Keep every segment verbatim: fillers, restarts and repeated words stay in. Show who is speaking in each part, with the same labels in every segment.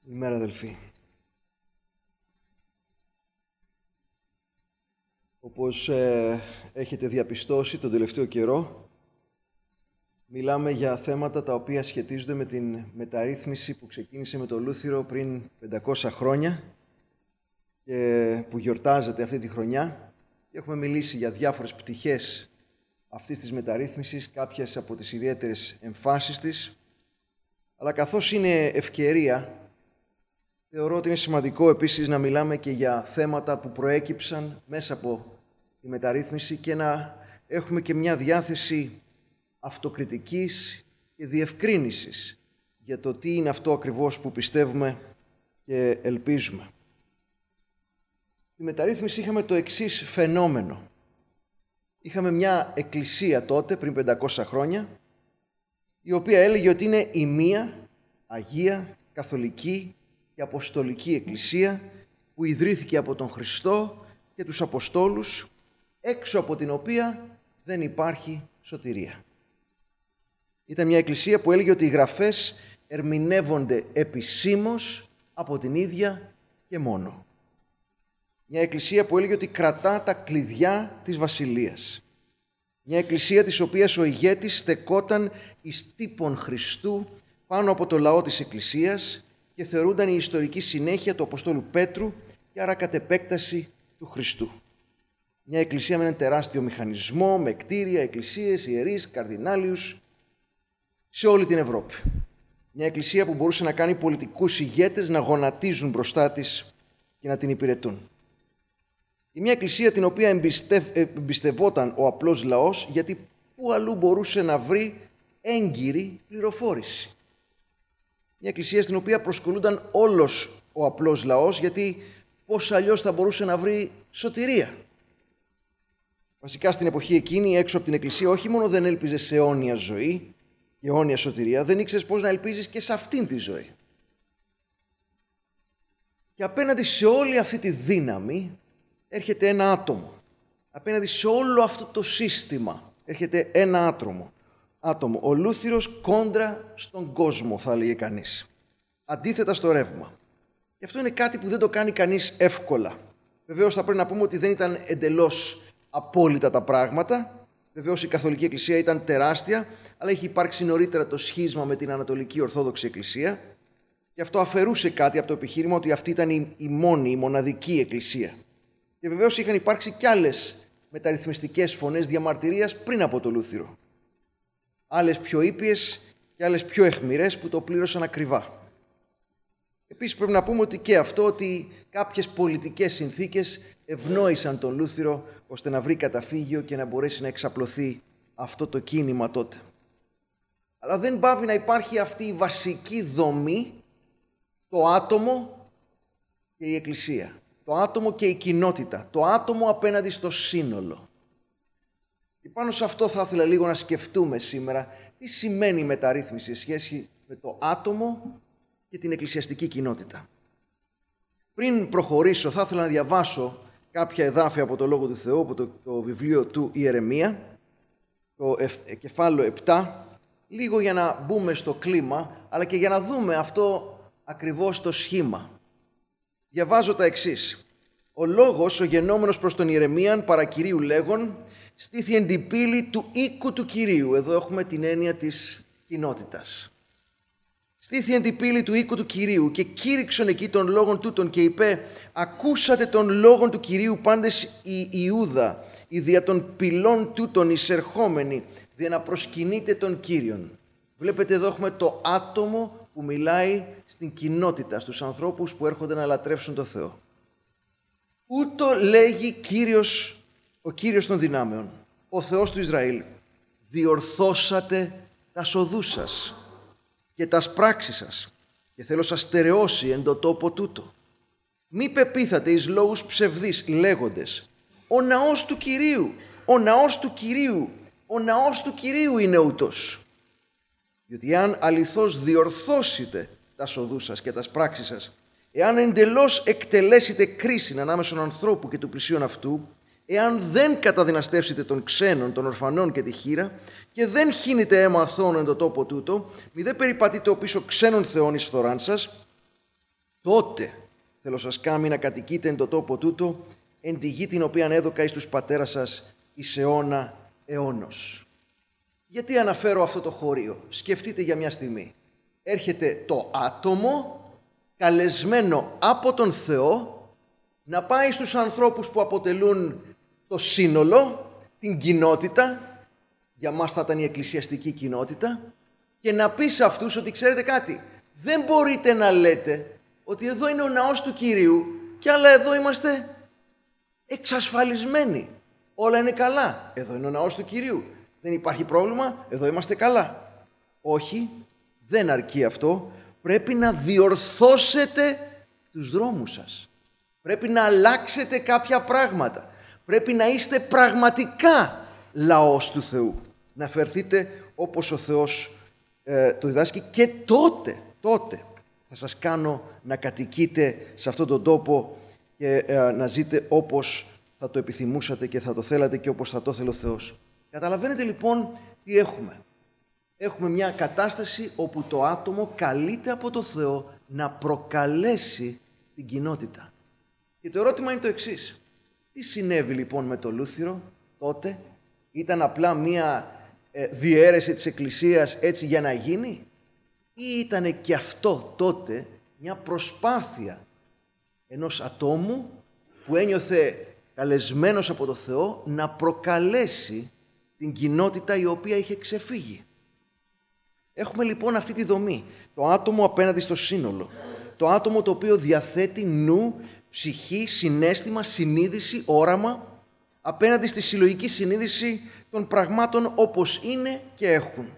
Speaker 1: Καλημέρα, αδελφοί. Όπως ε, έχετε διαπιστώσει τον τελευταίο καιρό, μιλάμε για θέματα τα οποία σχετίζονται με την μεταρρύθμιση που ξεκίνησε με τον Λούθυρο πριν πεντακόσια χρόνια και που γιορτάζεται αυτή τη χρονιά. Έχουμε μιλήσει για διάφορες πτυχές αυτής της μεταρρύθμισης, κάποιες από τις ιδιαίτερες εμφάσεις της, αλλά καθώς είναι ευκαιρία, θεωρώ ότι είναι σημαντικό επίσης να μιλάμε και για θέματα που προέκυψαν μέσα από τη μεταρρύθμιση και να έχουμε και μια διάθεση αυτοκριτικής και διευκρίνησης για το τι είναι αυτό ακριβώς που πιστεύουμε και ελπίζουμε. Στη μεταρρύθμιση είχαμε το εξής φαινόμενο. Είχαμε μια εκκλησία τότε, πριν πεντακόσια χρόνια, η οποία έλεγε ότι είναι η μία Αγία, Καθολική και Αποστολική Εκκλησία που ιδρύθηκε από τον Χριστό και τους Αποστόλους, έξω από την οποία δεν υπάρχει σωτηρία. Ήταν μια εκκλησία που έλεγε ότι οι γραφές ερμηνεύονται επισήμως από την ίδια και μόνο. Μια εκκλησία που έλεγε ότι κρατά τα κλειδιά της βασιλείας. Μια εκκλησία της οποίας ο ηγέτης στεκόταν εις τύπον Χριστού πάνω από το λαό της εκκλησίας και θεωρούνταν η ιστορική συνέχεια του Αποστόλου Πέτρου και άρα κατ' επέκταση του Χριστού. Μια εκκλησία με έναν τεράστιο μηχανισμό, με κτίρια, εκκλησίες, ιερείς, καρδινάλιους σε όλη την Ευρώπη. Μια εκκλησία που μπορούσε να κάνει πολιτικούς ηγέτες να γονατίζουν μπροστά της και να την υπηρετούν. Και μια εκκλησία την οποία εμπιστευ... εμπιστευόταν ο απλός λαός, γιατί πού αλλού μπορούσε να βρει έγκυρη πληροφόρηση. Μια εκκλησία στην οποία προσκολούνταν όλος ο απλός λαός, γιατί πώς αλλιώς θα μπορούσε να βρει σωτηρία. Βασικά στην εποχή εκείνη, έξω από την εκκλησία, όχι μόνο δεν έλπιζες σε αιώνια ζωή και αιώνια σωτηρία, δεν ήξερες πώς να ελπίζεις και σε αυτήν τη ζωή. Και απέναντι σε όλη αυτή τη δύναμη έρχεται ένα άτομο. Απέναντι σε όλο αυτό το σύστημα έρχεται ένα άτομο. άτομο. Ο Λούθυρος κόντρα στον κόσμο, θα έλεγε κανείς. Αντίθετα στο ρεύμα. Και αυτό είναι κάτι που δεν το κάνει κανείς εύκολα. Βεβαίως θα πρέπει να πούμε ότι δεν ήταν εντελώς απόλυτα τα πράγματα. Βεβαίως η Καθολική Εκκλησία ήταν τεράστια, αλλά είχε υπάρξει νωρίτερα το σχίσμα με την Ανατολική Ορθόδοξη Εκκλησία. Και αυτό αφαιρούσε κάτι από το επιχείρημα ότι αυτή ήταν η, η μόνη, η μοναδική Εκκλησία. Και βεβαίως είχαν υπάρξει κι άλλες μεταρρυθμιστικές φωνές διαμαρτυρίας πριν από το Λούθυρο. Άλλες πιο ήπιες και άλλες πιο αιχμηρές που το πλήρωσαν ακριβά. Επίσης πρέπει να πούμε ότι και αυτό, ότι κάποιες πολιτικές συνθήκες ευνόησαν τον Λούθυρο ώστε να βρει καταφύγιο και να μπορέσει να εξαπλωθεί αυτό το κίνημα τότε. Αλλά δεν πάβει να υπάρχει αυτή η βασική δομή, το άτομο και η Εκκλησία. Το άτομο και η κοινότητα. Το άτομο απέναντι στο σύνολο. Και πάνω σε αυτό θα ήθελα λίγο να σκεφτούμε σήμερα τι σημαίνει η μεταρρύθμιση σε σχέση με το άτομο και την εκκλησιαστική κοινότητα. Πριν προχωρήσω, θα ήθελα να διαβάσω κάποια εδάφια από το Λόγο του Θεού, από το, το βιβλίο του Ιερεμία, το ε, κεφάλαιο επτά, λίγο για να μπούμε στο κλίμα, αλλά και για να δούμε αυτό ακριβώς το σχήμα. Διαβάζω τα εξής. Ο λόγος, ο γεννόμενος προς τον Ιερεμίαν, παρακυρίου λέγον, στήθη εν την πύλη του οίκου του Κυρίου. Εδώ έχουμε την έννοια της κοινότητας. Στήθη εν την πύλη του οίκου του Κυρίου και κήρυξον εκεί των λόγων τούτων και είπε, ακούσατε των λόγων του Κυρίου πάντες η Ιούδα, οι δια των πυλών τούτων εισερχόμενοι, δια να προσκυνείτε τον Κύριον. Βλέπετε εδώ έχουμε το άτομο που μιλάει στην κοινότητα, στους ανθρώπους που έρχονται να λατρεύσουν τον Θεό. Ούτω λέγει Κύριος, ο Κύριος των δυνάμεων, ο Θεός του Ισραήλ, διορθώσατε τα σοδούς σας και τα πράξεις σας και θέλω σας στερεώσει εν το τόπο τούτο. Μη πεπίθατε εις λόγους ψευδείς λέγοντες, ο ναός του Κυρίου, ο ναός του Κυρίου, ο ναός του Κυρίου είναι ούτως. Διότι εάν αληθώς διορθώσετε τα σοδούς σας και τα πράξεις σας, εάν εντελώς εκτελέσετε κρίση ανάμεσα στον ανθρώπου και του πλησίον αυτού, εάν δεν καταδυναστεύσετε των ξένων, των ορφανών και τη χήρα, και δεν χύνετε αίμα αθώων εν το τόπο τούτο, μη δεν περιπατείτε ο πίσω ξένων θεών εις φθοράν σας, τότε θέλω σας κάμει να κατοικείτε εν το τόπο τούτο, εν τη γη την οποία έδωκα εις τους πατέρας σας εις αιώνα αιώνος. Γιατί αναφέρω αυτό το χωρίο? Σκεφτείτε για μια στιγμή. Έρχεται το άτομο καλεσμένο από τον Θεό να πάει στους ανθρώπους που αποτελούν το σύνολο, την κοινότητα, για μας θα ήταν η εκκλησιαστική κοινότητα, και να πει σε αυτούς ότι ξέρετε κάτι, δεν μπορείτε να λέτε ότι εδώ είναι ο ναός του Κυρίου και άλλα εδώ είμαστε εξασφαλισμένοι. Όλα είναι καλά. Εδώ είναι ο ναός του Κυρίου. Δεν υπάρχει πρόβλημα. Εδώ είμαστε καλά. Όχι, δεν αρκεί αυτό. Πρέπει να διορθώσετε τους δρόμους σας. Πρέπει να αλλάξετε κάποια πράγματα. Πρέπει να είστε πραγματικά λαός του Θεού. Να φερθείτε όπως ο Θεός ε, το διδάσκει, και τότε, τότε θα σας κάνω να κατοικείτε σε αυτόν τον τόπο και ε, να ζείτε όπως θα το επιθυμούσατε και θα το θέλατε και όπως θα το θέλει ο Θεός. Καταλαβαίνετε λοιπόν τι έχουμε. Έχουμε μια κατάσταση όπου το άτομο καλείται από το Θεό να προκαλέσει την κοινότητα. Και το ερώτημα είναι το εξής. Τι συνέβη λοιπόν με το Λούθυρο τότε? Ήταν απλά μια ε, διαίρεση της Εκκλησίας έτσι για να γίνει? Ή ήταν και αυτό τότε μια προσπάθεια ενός ατόμου που ένιωθε καλεσμένος από το Θεό να προκαλέσει την κοινότητα η οποία είχε ξεφύγει? Έχουμε λοιπόν αυτή τη δομή. Το άτομο απέναντι στο σύνολο. Το άτομο το οποίο διαθέτει νου, ψυχή, συναίσθημα, συνείδηση, όραμα απέναντι στη συλλογική συνείδηση των πραγμάτων όπως είναι και έχουν.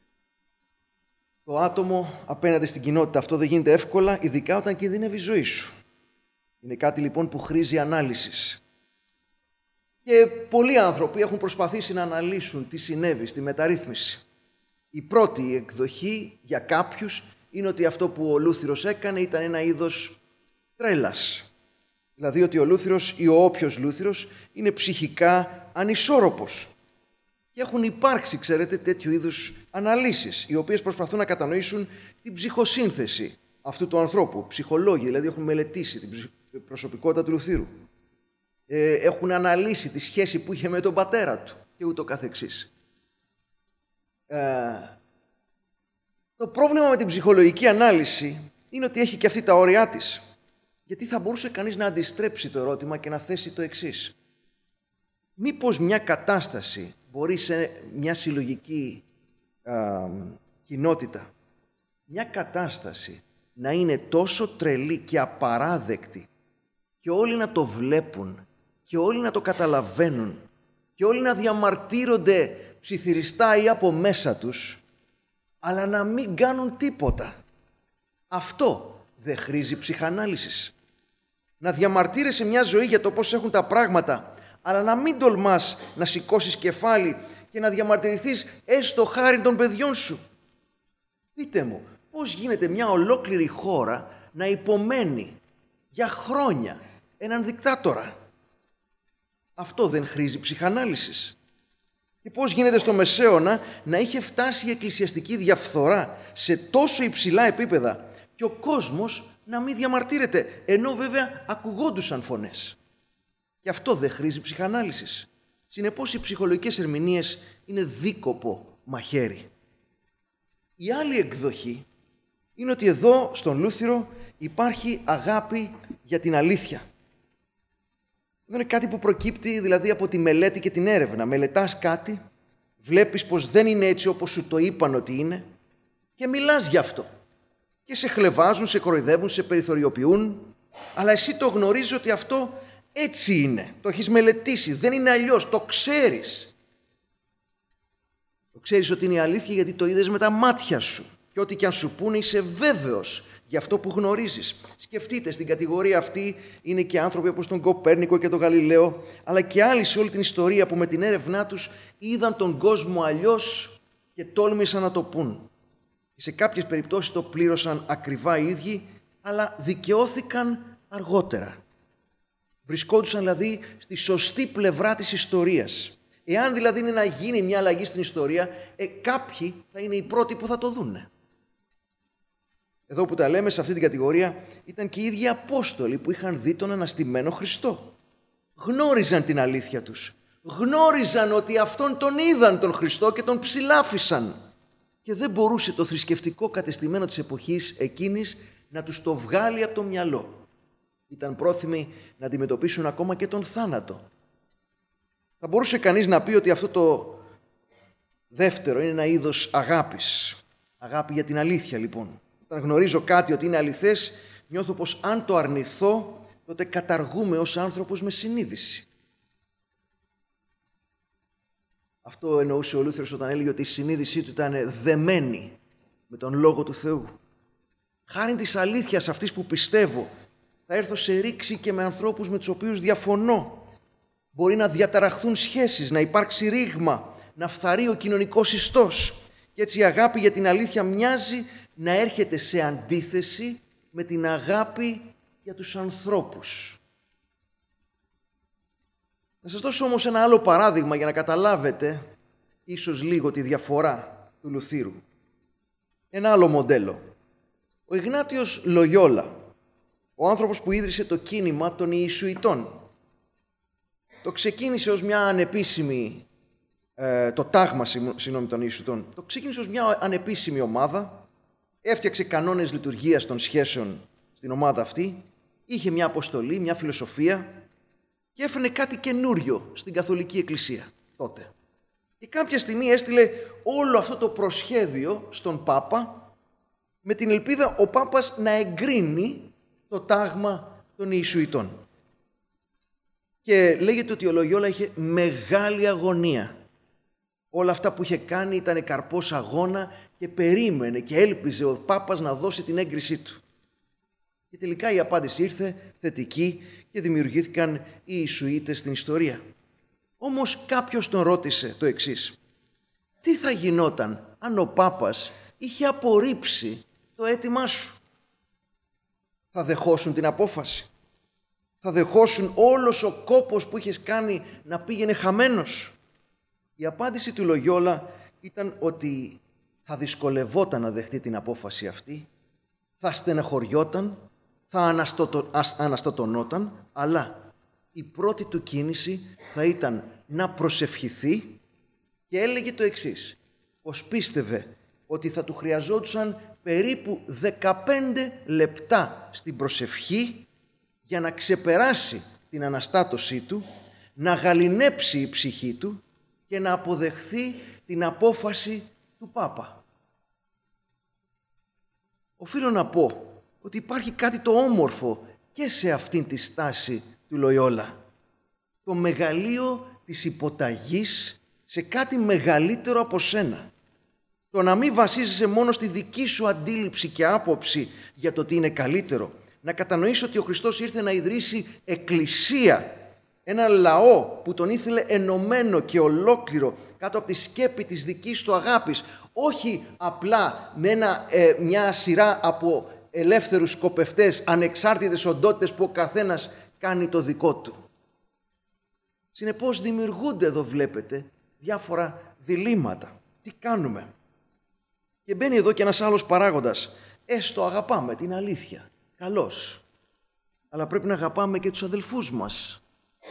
Speaker 1: Το άτομο απέναντι στην κοινότητα, αυτό δεν γίνεται εύκολα, ειδικά όταν κινδυνεύει η ζωή σου. Είναι κάτι λοιπόν που χρήζει ανάλυσης. Και πολλοί άνθρωποι έχουν προσπαθήσει να αναλύσουν τι συνέβη στη μεταρρύθμιση. Η πρώτη εκδοχή για κάποιους είναι ότι αυτό που ο Λούθυρος έκανε ήταν ένα είδος τρέλας. Δηλαδή ότι ο Λούθυρος ή ο όποιος Λούθυρος είναι ψυχικά ανισόρροπος. Και έχουν υπάρξει, ξέρετε, τέτοιου είδους αναλύσεις, οι οποίες προσπαθούν να κατανοήσουν την ψυχοσύνθεση αυτού του ανθρώπου. Ψυχολόγοι, δηλαδή, έχουν μελετήσει την προσωπικότητα του Λουθύρου. Ε, έχουν αναλύσει τη σχέση που είχε με τον πατέρα του και ούτω καθεξής. Ε, το πρόβλημα με την ψυχολογική ανάλυση είναι ότι έχει και αυτή τα όρια της. Γιατί θα μπορούσε κανείς να αντιστρέψει το ερώτημα και να θέσει το εξής. Μήπως μια κατάσταση μπορεί σε μια συλλογική α, κοινότητα, μια κατάσταση να είναι τόσο τρελή και απαράδεκτη και όλοι να το βλέπουν και όλοι να το καταλαβαίνουν και όλοι να διαμαρτύρονται ψιθυριστά ή από μέσα τους, αλλά να μην κάνουν τίποτα? Αυτό δεν χρήζει ψυχανάλυσης? Να διαμαρτύρεσαι μια ζωή για το πώς έχουν τα πράγματα, αλλά να μην τολμάς να σηκώσεις κεφάλι και να διαμαρτυρηθείς έστω χάρη των παιδιών σου. Πείτε μου, πώς γίνεται μια ολόκληρη χώρα να υπομένει για χρόνια έναν δικτάτορα? Αυτό δεν χρήζει ψυχανάλυσης? Και πώς γίνεται στο Μεσαίωνα να είχε φτάσει η εκκλησιαστική διαφθορά σε τόσο υψηλά επίπεδα και ο κόσμος να μην διαμαρτύρεται, ενώ βέβαια ακουγόντουσαν φωνές? Και αυτό δεν χρήζει ψυχανάλυσης? Συνεπώς οι ψυχολογικές ερμηνείες είναι δίκοπο μαχαίρι. Η άλλη εκδοχή είναι ότι εδώ στον Λούθυρο υπάρχει αγάπη για την αλήθεια. Δεν είναι κάτι που προκύπτει δηλαδή από τη μελέτη και την έρευνα. Μελετάς κάτι, βλέπεις πως δεν είναι έτσι όπως σου το είπαν ότι είναι και μιλάς γι' αυτό. Και σε χλευάζουν, σε κοροϊδεύουν, σε περιθωριοποιούν, αλλά εσύ το γνωρίζεις ότι αυτό έτσι είναι. Το έχεις μελετήσει, δεν είναι αλλιώς, το ξέρεις. Το ξέρεις ότι είναι η αλήθεια γιατί το είδες με τα μάτια σου. Και ό,τι και αν σου πούνε είσαι βέβαιος για αυτό που γνωρίζεις. Σκεφτείτε, στην κατηγορία αυτή είναι και άνθρωποι όπως τον Κοπέρνικο και τον Γαλιλαίο, αλλά και άλλοι σε όλη την ιστορία που με την έρευνά τους είδαν τον κόσμο αλλιώς και τόλμησαν να το πούν. Και σε κάποιες περιπτώσεις το πλήρωσαν ακριβά οι ίδιοι, αλλά δικαιώθηκαν αργότερα. Βρισκόντουσαν δηλαδή στη σωστή πλευρά της ιστορίας. Εάν δηλαδή είναι να γίνει μια αλλαγή στην ιστορία, ε, κάποιοι θα είναι οι πρώτοι που θα το δούνε. Εδώ που τα λέμε σε αυτή την κατηγορία ήταν και οι ίδιοι Απόστολοι που είχαν δει τον αναστημένο Χριστό. Γνώριζαν την αλήθεια τους. Γνώριζαν ότι αυτόν τον είδαν τον Χριστό και τον ψηλάφισαν. Και δεν μπορούσε το θρησκευτικό κατεστημένο της εποχής εκείνης να τους το βγάλει από το μυαλό. Ήταν πρόθυμοι να αντιμετωπίσουν ακόμα και τον θάνατο. Θα μπορούσε κανείς να πει ότι αυτό το δεύτερο είναι ένα είδος αγάπης. Αγάπη για την αλήθεια λοιπόν. Όταν γνωρίζω κάτι ότι είναι αληθές, νιώθω πως αν το αρνηθώ, τότε καταργούμε ως άνθρωπος με συνείδηση. Αυτό εννοούσε ο Λούθερος όταν έλεγε ότι η συνείδησή του ήταν δεμένη με τον Λόγο του Θεού. Χάριν της αλήθειας αυτής που πιστεύω, θα έρθω σε ρήξη και με ανθρώπους με τους οποίους διαφωνώ. Μπορεί να διαταραχθούν σχέσεις, να υπάρξει ρήγμα, να φθαρεί ο κοινωνικός ιστός. Και έτσι η αγάπη για την αλήθεια μοιάζει να έρχεται σε αντίθεση με την αγάπη για τους ανθρώπους. Να σας δώσω όμως ένα άλλο παράδειγμα για να καταλάβετε ίσως λίγο τη διαφορά του Λουθύρου. Ένα άλλο μοντέλο. Ο Ιγνάτιος Λογιόλα, ο άνθρωπος που ίδρυσε το κίνημα των Ιησουητών. Το ξεκίνησε ως μια ανεπίσημη, ε, το τάγμα συγγνώμη, των Ιησουητών, το ξεκίνησε ως μια ανεπίσημη ομάδα, έφτιαξε κανόνες λειτουργίας των σχέσεων στην ομάδα αυτή, είχε μια αποστολή, μια φιλοσοφία και έφερε κάτι καινούριο στην Καθολική Εκκλησία τότε. Και κάποια στιγμή έστειλε όλο αυτό το προσχέδιο στον Πάπα με την ελπίδα ο Πάπας να εγκρίνει το τάγμα των Ιησουητών. Και λέγεται ότι ο Λογιόλα είχε μεγάλη αγωνία. Όλα αυτά που είχε κάνει ήταν καρπός αγώνα και περίμενε και έλπιζε ο Πάπας να δώσει την έγκρισή του. Και τελικά η απάντηση ήρθε θετική και δημιουργήθηκαν οι Ιησουίτες στην ιστορία. Όμως κάποιος τον ρώτησε το εξής. Τι θα γινόταν αν ο Πάπας είχε απορρίψει το αίτημά σου? Θα δεχόσουν την απόφαση? Θα δεχόσουν όλος ο κόπος που είχες κάνει να πήγαινε χαμένος? Η απάντηση του Λογιόλα ήταν ότι θα δυσκολευόταν να δεχτεί την απόφαση αυτή, θα στεναχωριόταν, θα αναστοτο, αναστατωνόταν, αλλά η πρώτη του κίνηση θα ήταν να προσευχηθεί και έλεγε το εξής, πως πίστευε ότι θα του χρειαζόντουσαν περίπου δεκαπέντε λεπτά στην προσευχή για να ξεπεράσει την αναστάτωσή του, να γαληνέψει η ψυχή του και να αποδεχθεί την απόφαση του Πάπα. Οφείλω να πω ότι υπάρχει κάτι το όμορφο και σε αυτήν τη στάση του Λογιόλα. Το μεγαλείο της υποταγής σε κάτι μεγαλύτερο από σένα. Το να μην βασίζεσαι μόνο στη δική σου αντίληψη και άποψη για το τι είναι καλύτερο. Να κατανοήσει ότι ο Χριστός ήρθε να ιδρύσει εκκλησία, ένα λαό που τον ήθελε ενωμένο και ολόκληρο κάτω από τη σκέπη της δικής του αγάπης, όχι απλά με ένα, ε, μια σειρά από ελεύθερους σκοπευτές, ανεξάρτητες οντότητες που ο καθένας κάνει το δικό του. Συνεπώς δημιουργούνται εδώ βλέπετε διάφορα διλήμματα. Τι κάνουμε? Και μπαίνει εδώ και ένας άλλος παράγοντας. Έστω αγαπάμε την αλήθεια. Καλώς. Αλλά πρέπει να αγαπάμε και τους αδελφούς μας.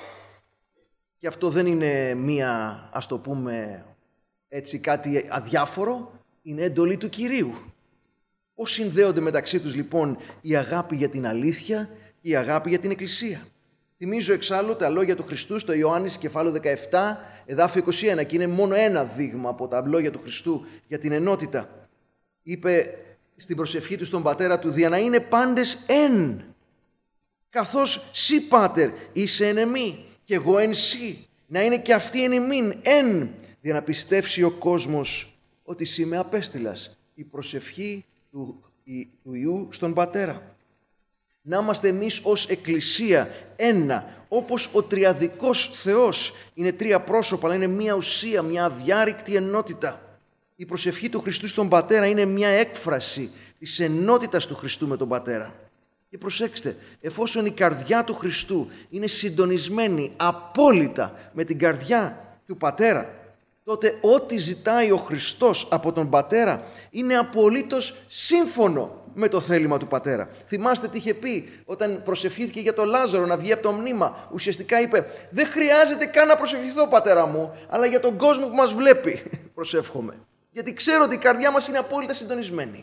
Speaker 1: Και αυτό δεν είναι μία, ας το πούμε, έτσι κάτι αδιάφορο. Είναι εντολή του Κυρίου. Πώς συνδέονται μεταξύ τους λοιπόν η αγάπη για την αλήθεια και η αγάπη για την Εκκλησία? Θυμίζω εξάλλου τα λόγια του Χριστού στο Ιωάννης κεφάλαιο δεκαεπτά, εδάφιο είκοσι ένα, και είναι μόνο ένα δείγμα από τα λόγια του Χριστού για την ενότητα. Είπε στην προσευχή του στον Πατέρα του, «Δια να είναι πάντες εν, καθώς σύ Πάτερ είσαι εν εμή και εγώ εν σύ, να είναι και αυτοί εν εμήν εν, για να πιστεύσει ο κόσμος ότι σύ με απέστειλας». Η προσευχή του, του Υιού στον Πατέρα. Να είμαστε εμείς ως Εκκλησία ένα, όπως ο τριαδικός Θεός είναι τρία πρόσωπα, αλλά είναι μία ουσία, μία αδιάρρηκτη ενότητα. Η προσευχή του Χριστού στον Πατέρα είναι μία έκφραση της ενότητας του Χριστού με τον Πατέρα. Και προσέξτε, εφόσον η καρδιά του Χριστού είναι συντονισμένη απόλυτα με την καρδιά του Πατέρα, τότε ό,τι ζητάει ο Χριστός από τον Πατέρα είναι απολύτως σύμφωνο με το θέλημα του Πατέρα. Θυμάστε τι είχε πει όταν προσευχήθηκε για τον Λάζαρο να βγει από το μνήμα. Ουσιαστικά είπε, δεν χρειάζεται καν να προσευχηθώ, Πατέρα μου, αλλά για τον κόσμο που μας βλέπει προσεύχομαι. Γιατί ξέρω ότι η καρδιά μας είναι απόλυτα συντονισμένη.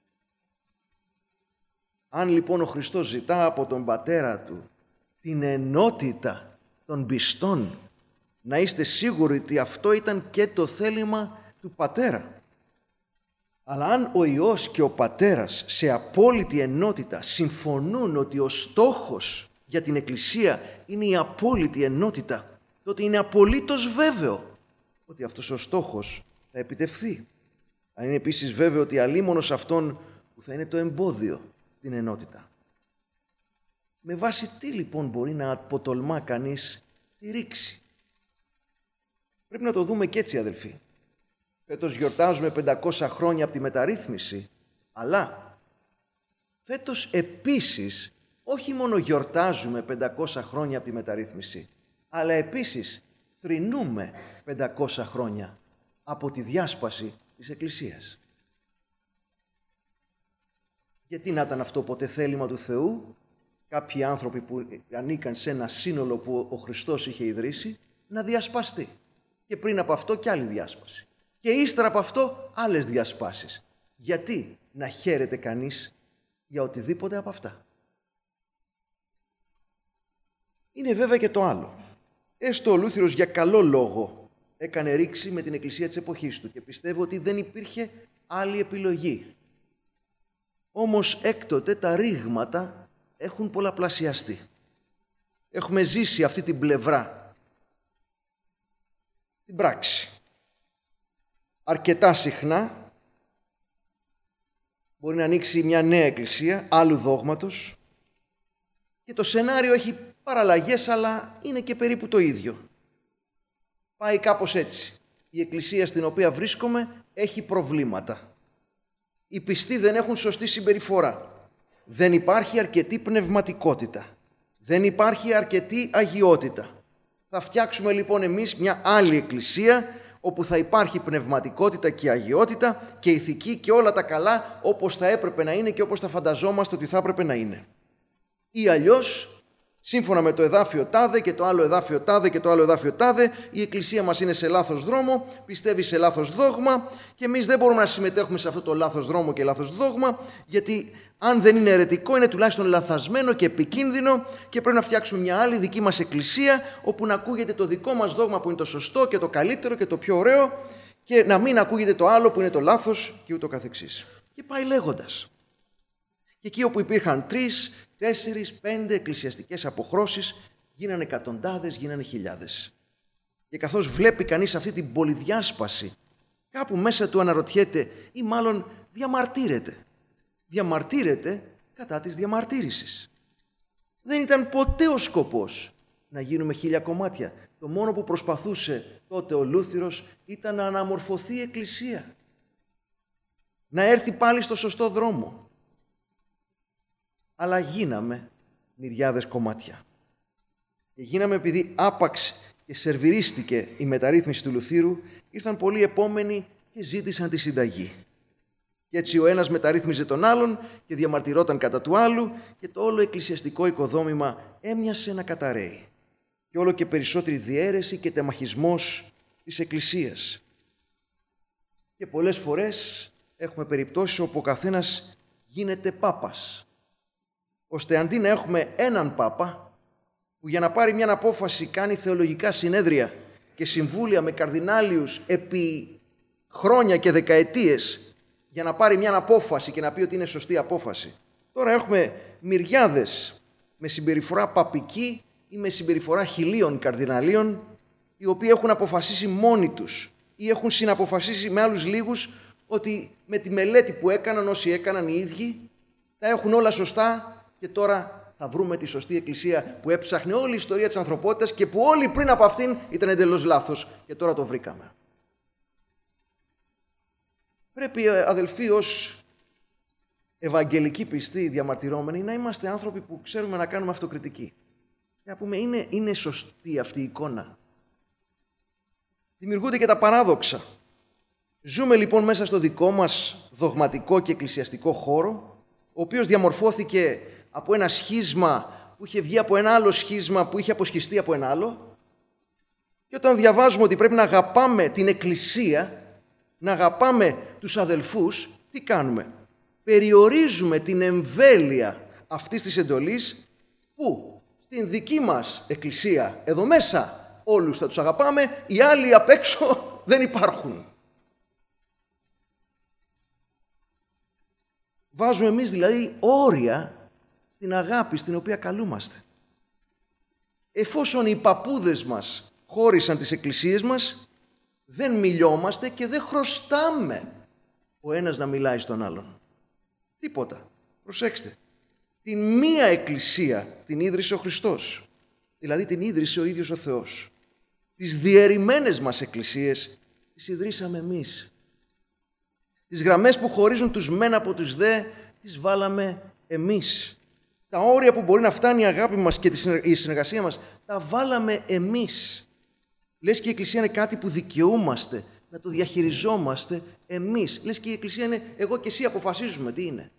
Speaker 1: Αν λοιπόν ο Χριστός ζητά από τον Πατέρα του την ενότητα των πιστών, να είστε σίγουροι ότι αυτό ήταν και το θέλημα του Πατέρα. Αλλά αν ο Υιός και ο Πατέρας σε απόλυτη ενότητα συμφωνούν ότι ο στόχος για την Εκκλησία είναι η απόλυτη ενότητα, τότε είναι απολύτως βέβαιο ότι αυτός ο στόχος θα επιτευχθεί. Αν είναι επίσης βέβαιο ότι αλίμονος αυτόν που θα είναι το εμπόδιο στην ενότητα. Με βάση τι λοιπόν μπορεί να αποτολμά κανείς τη ρήξη? Πρέπει να το δούμε και έτσι, αδελφοί. Φέτος γιορτάζουμε πεντακόσια χρόνια από τη μεταρρύθμιση, αλλά φέτος επίσης όχι μόνο γιορτάζουμε πεντακόσια χρόνια από τη μεταρρύθμιση, αλλά επίσης θρηνούμε πεντακόσια χρόνια από τη διάσπαση της Εκκλησίας. Γιατί να ήταν αυτό ποτέ θέλημα του Θεού, κάποιοι άνθρωποι που ανήκαν σε ένα σύνολο που ο Χριστός είχε ιδρύσει, να διασπαστεί. Και πριν από αυτό κι άλλη διάσπαση. Και ύστερα από αυτό άλλες διασπάσεις. Γιατί να χαίρεται κανείς για οτιδήποτε από αυτά? Είναι βέβαια και το άλλο. Έστω ο Λούθυρος για καλό λόγο έκανε ρήξη με την Εκκλησία της εποχής του και πιστεύω ότι δεν υπήρχε άλλη επιλογή. Όμως έκτοτε τα ρήγματα έχουν πολλαπλασιαστεί. Έχουμε ζήσει αυτή την πλευρά, την πράξη. Αρκετά συχνά μπορεί να ανοίξει μια νέα εκκλησία άλλου δόγματος και το σενάριο έχει παραλλαγές, αλλά είναι και περίπου το ίδιο. Πάει κάπως έτσι. Η εκκλησία στην οποία βρίσκομαι έχει προβλήματα. Οι πιστοί δεν έχουν σωστή συμπεριφορά. Δεν υπάρχει αρκετή πνευματικότητα. Δεν υπάρχει αρκετή αγιότητα. Θα φτιάξουμε λοιπόν εμείς μια άλλη εκκλησία όπου θα υπάρχει πνευματικότητα και αγιότητα και ηθική και όλα τα καλά όπως θα έπρεπε να είναι και όπως θα φανταζόμαστε ότι θα έπρεπε να είναι. Ή αλλιώς, σύμφωνα με το εδάφιο τάδε και το άλλο εδάφιο τάδε και το άλλο εδάφιο τάδε, η εκκλησία μας είναι σε λάθος δρόμο, πιστεύει σε λάθος δόγμα και εμείς δεν μπορούμε να συμμετέχουμε σε αυτό το λάθος δρόμο και λάθος δόγμα, γιατί αν δεν είναι αιρετικό είναι τουλάχιστον λαθασμένο και επικίνδυνο και πρέπει να φτιάξουμε μια άλλη δική μας εκκλησία όπου να ακούγεται το δικό μας δόγμα που είναι το σωστό και το καλύτερο και το πιο ωραίο και να μην ακούγεται το άλλο που είναι το λάθος και ούτω καθεξής. Και πάει λέγοντας. Και εκεί όπου υπήρχαν τρεις, τέσσερις, πέντε εκκλησιαστικές αποχρώσεις, γίνανε εκατοντάδες, γίνανε χιλιάδες. Και καθώς βλέπει κανείς αυτή την πολυδιάσπαση, κάπου μέσα του αναρωτιέται ή μάλλον διαμαρτύρεται. Διαμαρτύρεται κατά της διαμαρτύρησης. Δεν ήταν ποτέ ο σκοπός να γίνουμε χίλια κομμάτια. Το μόνο που προσπαθούσε τότε ο Λούθυρος ήταν να αναμορφωθεί η εκκλησία. Να έρθει πάλι στο σωστό δρόμο. Αλλά γίναμε μυριάδες κομμάτια. Και γίναμε επειδή άπαξ και σερβιρίστηκε η μεταρρύθμιση του Λουθύρου, ήρθαν πολλοί επόμενοι και ζήτησαν τη συνταγή. Και έτσι ο ένας μεταρρύθμιζε τον άλλον και διαμαρτυρόταν κατά του άλλου και το όλο εκκλησιαστικό οικοδόμημα έμοιασε να καταραίει. Και όλο και περισσότερη διαίρεση και τεμαχισμός της εκκλησίας. Και πολλές φορές έχουμε περιπτώσεις όπου ο καθένας γίνεται πάπας. Ώστε αντί να έχουμε έναν πάπα που για να πάρει μια απόφαση κάνει θεολογικά συνέδρια και συμβούλια με καρδινάλιους επί χρόνια και δεκαετίες για να πάρει μια απόφαση και να πει ότι είναι σωστή απόφαση. Τώρα έχουμε μυριάδες με συμπεριφορά παπική ή με συμπεριφορά χιλίων καρδιναλίων οι οποίοι έχουν αποφασίσει μόνοι τους ή έχουν συναποφασίσει με άλλους λίγους ότι με τη μελέτη που έκαναν όσοι έκαναν οι ίδιοι τα έχουν όλα σωστά. Και τώρα θα βρούμε τη σωστή εκκλησία που έψαχνε όλη η ιστορία της ανθρωπότητας και που όλοι πριν από αυτήν ήταν εντελώς λάθος και τώρα το βρήκαμε. Πρέπει, αδελφοί, ως ευαγγελικοί πιστοί διαμαρτυρόμενοι να είμαστε άνθρωποι που ξέρουμε να κάνουμε αυτοκριτική. Και να πούμε είναι, είναι σωστή αυτή η εικόνα. Δημιουργούνται και τα παράδοξα. Ζούμε λοιπόν μέσα στο δικό μας δογματικό και εκκλησιαστικό χώρο ο οποίος διαμορφώθηκε από ένα σχίσμα που είχε βγει από ένα άλλο σχίσμα που είχε αποσχιστεί από ένα άλλο. Και όταν διαβάζουμε ότι πρέπει να αγαπάμε την Εκκλησία, να αγαπάμε τους αδελφούς, τι κάνουμε? Περιορίζουμε την εμβέλεια αυτής της εντολής που στην δική μας Εκκλησία, εδώ μέσα όλους θα τους αγαπάμε, οι άλλοι απ' έξω δεν υπάρχουν. Βάζουμε εμείς δηλαδή όρια στην αγάπη στην οποία καλούμαστε. Εφόσον οι παππούδες μας χώρισαν τις εκκλησίες μας, δεν μιλιόμαστε και δεν χρωστάμε ο ένας να μιλάει στον άλλον. Τίποτα. Προσέξτε. Την μία εκκλησία την ίδρυσε ο Χριστός. Δηλαδή την ίδρυσε ο ίδιος ο Θεός. Τις διαιρημένες μας εκκλησίες τις ιδρύσαμε εμείς. Τις γραμμές που χωρίζουν τους μεν από τους δε τις βάλαμε εμείς. Τα όρια που μπορεί να φτάνει η αγάπη μας και η συνεργασία μας τα βάλαμε εμείς. Λες και η Εκκλησία είναι κάτι που δικαιούμαστε να το διαχειριζόμαστε εμείς. Λες και η Εκκλησία είναι εγώ και εσύ αποφασίζουμε τι είναι.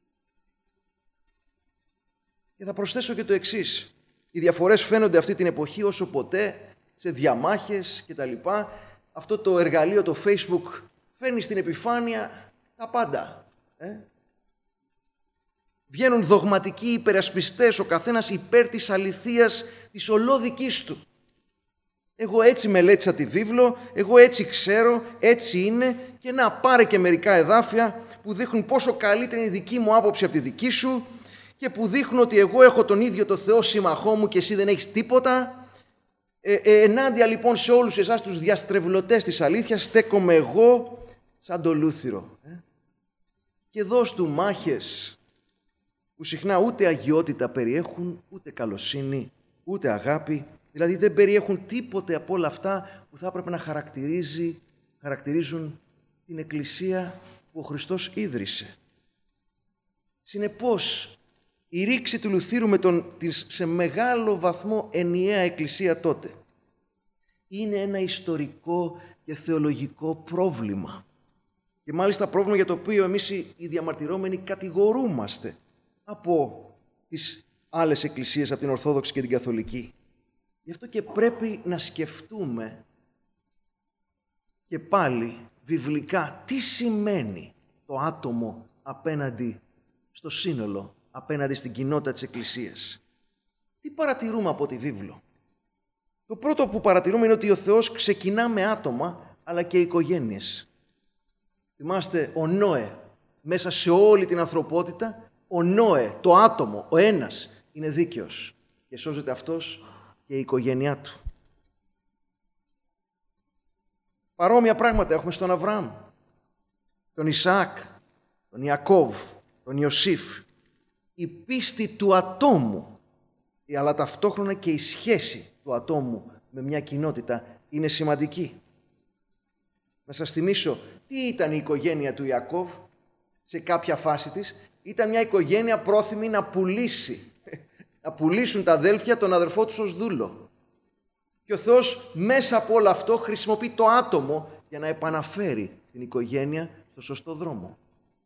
Speaker 1: Και θα προσθέσω και το εξής. Οι διαφορές φαίνονται αυτή την εποχή όσο ποτέ σε διαμάχες και τα λοιπά. Αυτό το εργαλείο, το Facebook, φέρνει στην επιφάνεια τα πάντα. Ε? Βγαίνουν δογματικοί υπερασπιστές, ο καθένας υπέρ της αληθείας της ολόδικής του. Εγώ έτσι μελέτησα τη βίβλο, εγώ έτσι ξέρω, έτσι είναι, και να πάρε και μερικά εδάφια που δείχνουν πόσο καλύτερη είναι η δική μου άποψη από τη δική σου και που δείχνουν ότι εγώ έχω τον ίδιο το Θεό σύμμαχό μου και εσύ δεν έχεις τίποτα. Ε, ε, ενάντια λοιπόν σε όλους εσάς τους διαστρεβλωτές της αλήθειας στέκομαι εγώ σαν το λούθυρο. Ε? Και δώσ' του μάχες που συχνά ούτε αγιότητα περιέχουν, ούτε καλοσύνη, ούτε αγάπη. Δηλαδή δεν περιέχουν τίποτε από όλα αυτά που θα έπρεπε να χαρακτηρίζει, χαρακτηρίζουν την Εκκλησία που ο Χριστός ίδρυσε. Συνεπώς, η ρήξη του λουθύρου με τον, της, σε μεγάλο βαθμό ενιαία Εκκλησία τότε είναι ένα ιστορικό και θεολογικό πρόβλημα. Και μάλιστα πρόβλημα για το οποίο εμείς οι διαμαρτυρόμενοι κατηγορούμαστε από τις άλλες εκκλησίες, από την Ορθόδοξη και την Καθολική. Γι' αυτό και πρέπει να σκεφτούμε και πάλι βιβλικά τι σημαίνει το άτομο απέναντι στο σύνολο, απέναντι στην κοινότητα της Εκκλησίας. Τι παρατηρούμε από τη βίβλο? Το πρώτο που παρατηρούμε είναι ότι ο Θεός ξεκινά με άτομα αλλά και οικογένειες. Θυμάστε ο Νόε, μέσα σε όλη την ανθρωπότητα, ο Νόε, το άτομο, ο ένας, είναι δίκαιος και σώζεται αυτός και η οικογένειά του. Παρόμοια πράγματα έχουμε στον Αβραάμ, τον Ισαάκ, τον Ιακώβ, τον Ιωσήφ. Η πίστη του ατόμου, αλλά ταυτόχρονα και η σχέση του ατόμου με μια κοινότητα είναι σημαντική. Να σας θυμίσω τι ήταν η οικογένεια του Ιακώβ σε κάποια φάση της. Ήταν μια οικογένεια πρόθυμη να πουλήσει, να πουλήσουν τα αδέλφια τον αδερφό τους ως δούλο. Και ο Θεός μέσα από όλο αυτό χρησιμοποιεί το άτομο για να επαναφέρει την οικογένεια στο σωστό δρόμο.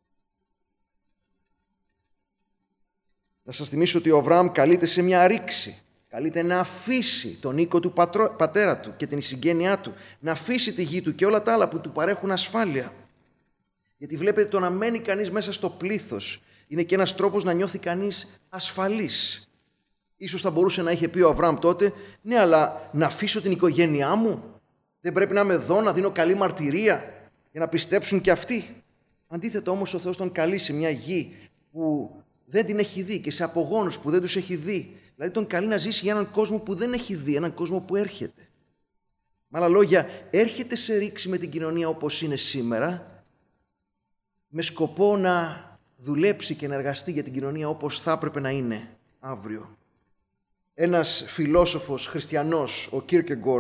Speaker 1: Να σας θυμίσω ότι ο Αβραάμ καλείται σε μια ρήξη. Καλείται να αφήσει τον οίκο του πατρό, πατέρα του και την συγγένειά του, να αφήσει τη γη του και όλα τα άλλα που του παρέχουν ασφάλεια. Γιατί βλέπετε, το να μένει κανείς μέσα στο πλήθος είναι και ένας τρόπος να νιώθει κανείς ασφαλής. Ίσως θα μπορούσε να είχε πει ο Αβραάμ τότε, ναι, αλλά να αφήσω την οικογένειά μου, δεν πρέπει να είμαι εδώ να δίνω καλή μαρτυρία για να πιστέψουν και αυτοί. Αντίθετα όμως ο Θεός τον καλεί σε μια γη που δεν την έχει δει και σε απογόνους που δεν τους έχει δει. Δηλαδή τον καλεί να ζήσει για έναν κόσμο που δεν έχει δει, έναν κόσμο που έρχεται. Με άλλα λόγια, έρχεται σε ρήξη με την κοινωνία όπως είναι σήμερα, με σκοπό να δουλέψει και να εργαστεί για την κοινωνία όπως θα έπρεπε να είναι αύριο. Ένας φιλόσοφος χριστιανός, ο Κίρκεγκορ,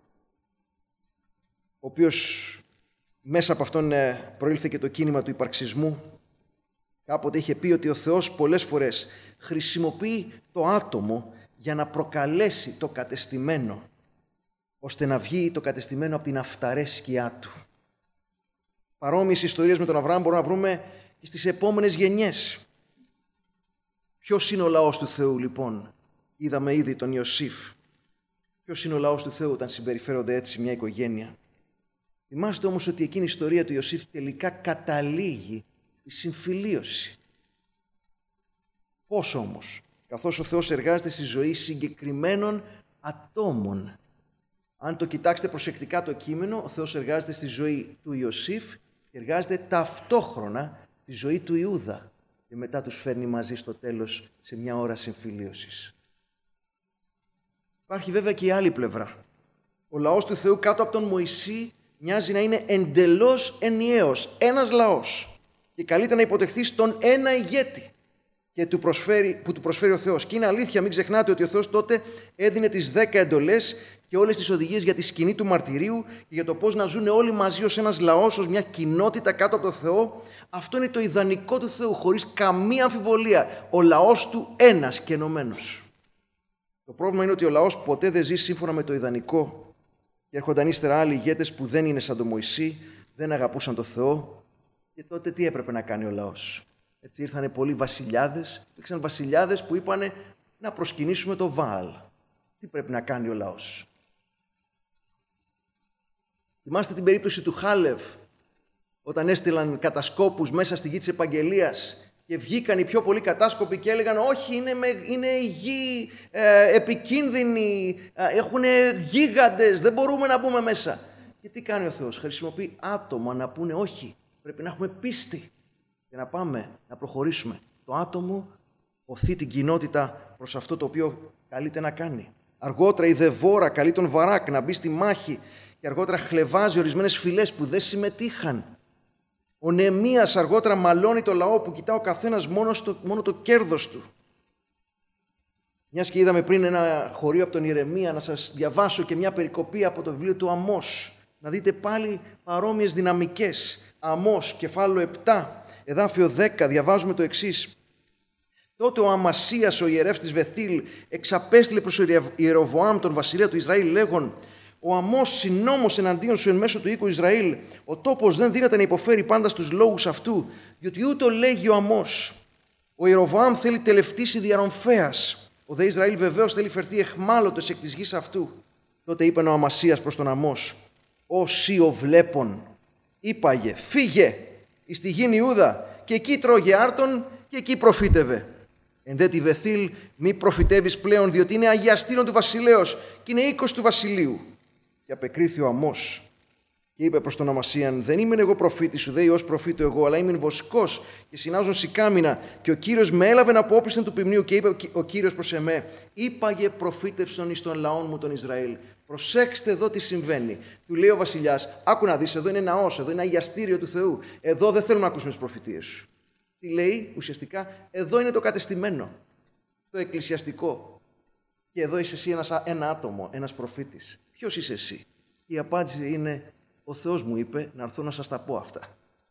Speaker 1: ο οποίος μέσα από αυτόν προήλθε και το κίνημα του υπαρξισμού, κάποτε είχε πει ότι ο Θεός πολλές φορές χρησιμοποιεί το άτομο για να προκαλέσει το κατεστημένο, ώστε να βγει το κατεστημένο από την αυταρέσκειά του. Παρόμοιες ιστορίες με τον Αβραάμ μπορούμε να βρούμε και στις επόμενες γενιές. Ποιος είναι ο λαός του Θεού, λοιπόν? Είδαμε ήδη τον Ιωσήφ. Ποιος είναι ο λαός του Θεού όταν συμπεριφέρονται έτσι μια οικογένεια? Θυμάστε όμως ότι εκείνη η ιστορία του Ιωσήφ τελικά καταλήγει στη συμφιλίωση. Πώς όμως? Καθώς ο Θεός εργάζεται στη ζωή συγκεκριμένων ατόμων. Αν το κοιτάξετε προσεκτικά το κείμενο, ο Θεός εργάζεται στη ζωή του Ιωσήφ και εργάζεται ταυτόχρονα στη ζωή του Ιούδα και μετά τους φέρνει μαζί στο τέλος σε μια ώρα συμφιλίωσης. Υπάρχει βέβαια και η άλλη πλευρά. Ο λαός του Θεού κάτω από τον Μωυσή μοιάζει να είναι εντελώς ενιαίος, ένας λαός, και καλείται να υποτεχθεί στον ένα ηγέτη και του προσφέρει, που του προσφέρει ο Θεός. Και είναι αλήθεια, μην ξεχνάτε ότι ο Θεός τότε έδινε τις δέκα εντολές και όλες τις οδηγίες για τη σκηνή του μαρτυρίου και για το πώς να ζουν όλοι μαζί ως ένας λαός, ως μια κοινότητα κάτω από το Θεό. Αυτό είναι το ιδανικό του Θεού, χωρίς καμία αμφιβολία. Ο λαός του ένας και ενωμένος. Το πρόβλημα είναι ότι ο λαός ποτέ δεν ζει σύμφωνα με το ιδανικό. Και έρχονταν ύστερα άλλοι ηγέτες που δεν είναι σαν τον Μωυσή, δεν αγαπούσαν το Θεό. Και τότε τι έπρεπε να κάνει ο λαός? Έτσι ήρθανε πολλοί βασιλιάδες, υπήρξαν βασιλιάδες που είπανε να προσκυνήσουμε το Βαάλ. Τι πρέπει να κάνει ο λαός? Θυμάστε την περίπτωση του Χάλευ, όταν έστειλαν κατασκόπους μέσα στη γη της Επαγγελίας και βγήκαν οι πιο πολλοί κατάσκοποι και έλεγαν όχι, είναι, με, είναι η γη ε, επικίνδυνη, ε, έχουν γίγαντες, δεν μπορούμε να μπούμε μέσα. Και τι κάνει ο Θεός? Χρησιμοποιεί άτομα να πούνε όχι, πρέπει να έχουμε πίστη και να πάμε, να προχωρήσουμε. Το άτομο οθεί την κοινότητα προς αυτό το οποίο καλείται να κάνει. Αργότερα η Δεβόρα καλεί τον Βαράκ να μπει στη μάχη και αργότερα χλευάζει ορισμένες φυλές που δεν συμμετείχαν. Ο Νεεμίας αργότερα μαλώνει το λαό που κοιτά ο καθένας μόνο, στο, μόνο το κέρδος του. Μιας και είδαμε πριν ένα χωρίο από τον Ιερεμία, να σας διαβάσω και μια περικοπή από το βιβλίο του Αμώς. Να δείτε πάλι παρόμοιες δυναμικές. Αμώς, κεφάλαιο επτά, εδάφιο δέκα, διαβάζουμε το εξής. Τότε ο Αμασίας, ο ιερεύς της Βεθήλ, εξαπέστειλε προς τον Ιεροβοάμ, τον βασιλέα του Ισραήλ, λέγον: ο Αμώς συνόμως εναντίον σου εν μέσω του οίκου Ισραήλ. Ο τόπος δεν δύναται να υποφέρει πάντα στους λόγους αυτού, διότι ούτω λέγει ο Αμώς. Ο Ιεροβοάμ θέλει τελευτήσει διαρρομφέας. Ο δε Ισραήλ βεβαίως θέλει φερθεί εχμάλωτος εκ της γης αυτού. Τότε είπε ο Αμασίας προς τον Αμώς: «Ω σύ ο βλέπων, είπαγε, φύγε εις τη γην Ιούδα, και εκεί τρώγε άρτον και εκεί προφήτευε. Εν δε τη Βεθήλ μη προφητεύεις πλέον, διότι είναι αγιαστήρων του βασιλέως και είναι οίκος του βασιλείου». Και απεκρίθη ο Αμώς και είπε προς τον Αμασίαν: «Δεν είμαι εγώ προφήτης σου, δε Υιός προφήτω εγώ, αλλά είμαι βοσκός και συνάζων σικάμινα. Και ο Κύριος με έλαβε από όπισθεν του ποιμνίου και είπε ο Κύριος προς εμέ: είπαγε προφήτευσον εις τον λαόν μου τον Ισραήλ». Προσέξτε εδώ τι συμβαίνει. Του λέει ο βασιλιάς: άκου να δεις, εδώ είναι ναός, εδώ είναι αγιαστήριο του Θεού. Εδώ δεν θέλουμε να ακούσουμε τις προφητείες σου. Τι λέει ουσιαστικά? Εδώ είναι το κατεστημένο, το εκκλησιαστικό. Και εδώ είσαι εσύ ένας, ένα άτομο, ένας προφήτης. Ποιος είσαι εσύ? Η απάντηση είναι: ο Θεός μου είπε να έρθω να σας τα πω αυτά.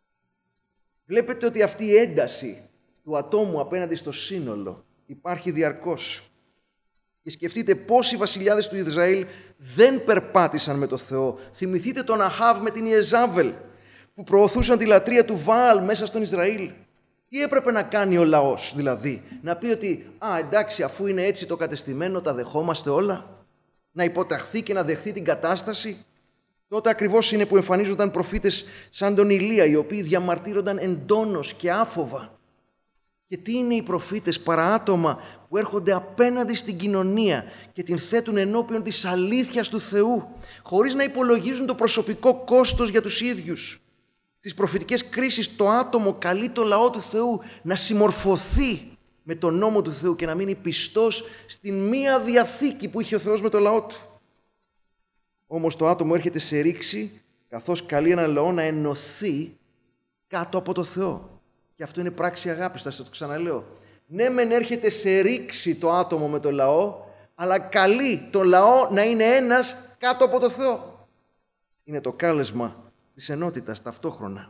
Speaker 1: Βλέπετε ότι αυτή η ένταση του ατόμου απέναντι στο σύνολο υπάρχει διαρκώς. Και σκεφτείτε πόσοι βασιλιάδες του Ισραήλ δεν περπάτησαν με το Θεό. Θυμηθείτε τον Αχάβ με την Ιεζάβελ που προωθούσαν τη λατρεία του Βαάλ μέσα στον Ισραήλ. Τι έπρεπε να κάνει ο λαός δηλαδή? Να πει ότι «Α, εντάξει, αφού είναι έτσι το κατεστημένο, τα δεχόμαστε όλα». Να υποταχθεί και να δεχθεί την κατάσταση. Τότε ακριβώς είναι που εμφανίζονταν προφήτες σαν τον Ηλία, οι οποίοι διαμαρτύρονταν εντόνως και άφοβα. Και τι είναι οι προφήτες παρά άτομα που έρχονται απέναντι στην κοινωνία και την θέτουν ενώπιον της αλήθειας του Θεού, χωρίς να υπολογίζουν το προσωπικό κόστος για τους ίδιους. Στις προφητικές κρίσεις το άτομο καλεί το λαό του Θεού να συμμορφωθεί με τον νόμο του Θεού και να μείνει πιστός στην μία διαθήκη που είχε ο Θεός με το λαό του. Όμως το άτομο έρχεται σε ρήξη καθώς καλεί ένα λαό να ενωθεί κάτω από το Θεό. Και αυτό είναι πράξη αγάπης, θα σας το ξαναλέω. Ναι, μεν έρχεται σε ρήξη το άτομο με το λαό, αλλά καλεί το λαό να είναι ένας κάτω από το Θεό. Είναι το κάλεσμα της ενότητας ταυτόχρονα.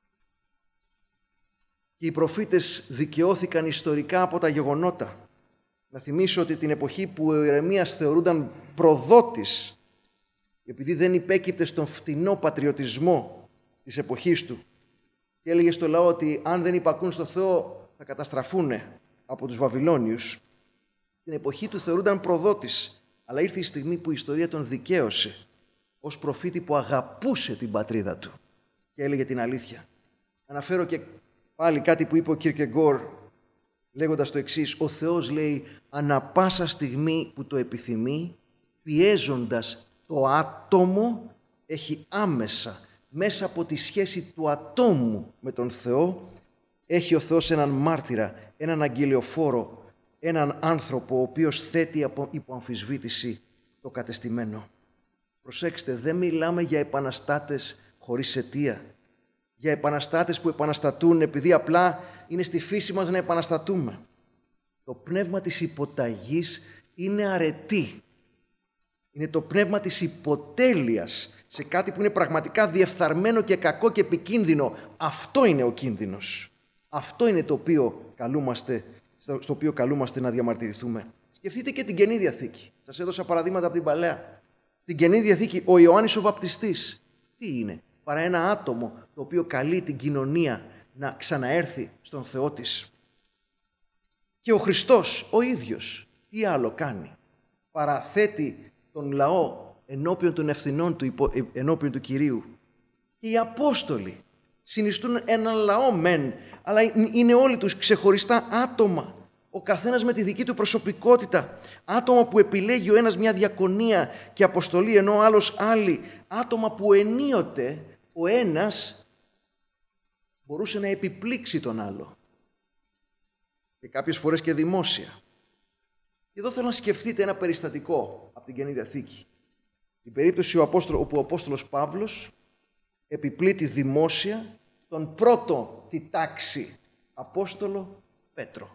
Speaker 1: Και οι προφήτες δικαιώθηκαν ιστορικά από τα γεγονότα. Να θυμίσω ότι την εποχή που ο Ιερεμίας θεωρούνταν προδότης, επειδή δεν υπέκυπτε στον φτηνό πατριωτισμό της εποχής του, και έλεγε στο λαό ότι αν δεν υπακούν στο Θεό θα καταστραφούνε. από τους Βαβυλώνιους, στην εποχή του θεωρούνταν προδότης, αλλά ήρθε η στιγμή που η ιστορία τον δικαίωσε ως προφήτη που αγαπούσε την πατρίδα του και έλεγε την αλήθεια. Αναφέρω και πάλι κάτι που είπε ο Κierkegaard, λέγοντας το εξής: ο Θεός, λέει, ανά πάσα στιγμή που το επιθυμεί, πιέζοντας το άτομο, έχει άμεσα, μέσα από τη σχέση του ατόμου με τον Θεό, έχει ο Θεός έναν μάρτυρα, έναν αγγελιοφόρο, έναν άνθρωπο ο οποίος θέτει υπό αμφισβήτηση το κατεστημένο. Προσέξτε, δεν μιλάμε για επαναστάτες χωρίς αιτία, για επαναστάτες που επαναστατούν επειδή απλά είναι στη φύση μας να επαναστατούμε. Το πνεύμα της υποταγής είναι αρετή. Είναι το πνεύμα της υποτέλειας σε κάτι που είναι πραγματικά διεφθαρμένο και κακό και επικίνδυνο. Αυτό είναι ο κίνδυνος. Αυτό είναι το οποίο καλούμαστε, στο οποίο καλούμαστε να διαμαρτυρηθούμε. Σκεφτείτε και την Καινή Διαθήκη. Σας έδωσα παραδείγματα από την Παλαιά. Στην Καινή Διαθήκη ο Ιωάννης ο Βαπτιστής τι είναι? Παρά ένα άτομο το οποίο καλεί την κοινωνία να ξαναέρθει στον Θεό της. Και ο Χριστός ο ίδιος τι άλλο κάνει? Παραθέτει τον λαό ενώπιον των ευθυνών του, ενώπιον του Κυρίου. Και οι Απόστολοι συνιστούν έναν λαό μεν, αλλά είναι όλοι τους ξεχωριστά άτομα, ο καθένας με τη δική του προσωπικότητα, άτομα που επιλέγει ο ένας μια διακονία και αποστολή ενώ ο άλλος άλλη, άτομα που ενίοτε ο ένας μπορούσε να επιπλήξει τον άλλο και κάποιες φορές και δημόσια. Και εδώ θέλω να σκεφτείτε ένα περιστατικό από την Καινή Διαθήκη. Η περίπτωση όπου ο Απόστολος Παύλος επιπλήττει δημόσια τον πρώτο τη τάξη Απόστολο Πέτρο.